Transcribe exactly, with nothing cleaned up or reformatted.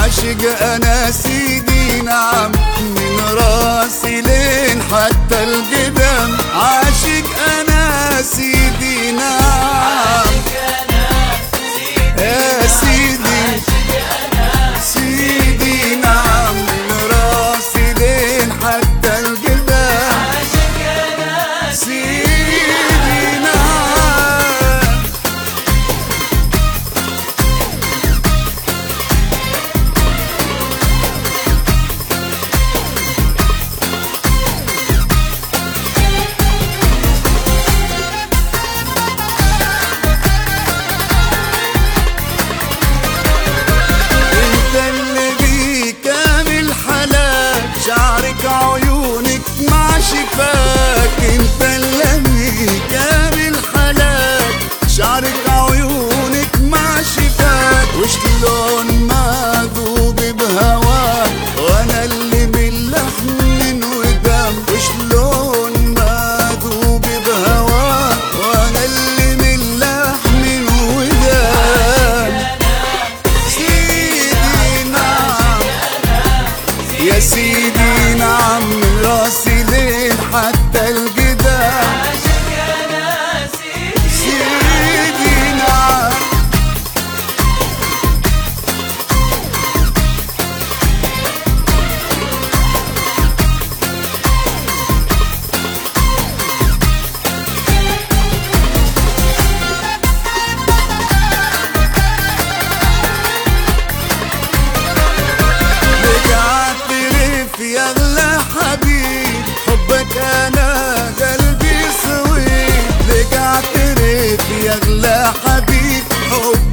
عاشق انا سيدي نعم، من راسي لين حتى القدم. عاشق انا سيدي نعم يا سيدي، سيدي نعم، من راسي لين حتى القدم. سيدي نعم. شعرك عيونك مع شفاك، انت اللي كامل حلاك. شعرك عيونك مع شفاك، وشلون ما اذوب بهواك وانا اللي من لحم ودم. وشلون ما اذوب بهواك وانا اللي من لحم ودم. سيدي نعم يا سيدي نعم، من راسي لين حتى القدام. سيدي نعم. يا اغلى حبيب حبك انا قلبي سويت. لك اعترف يا اغلى حبيب حبك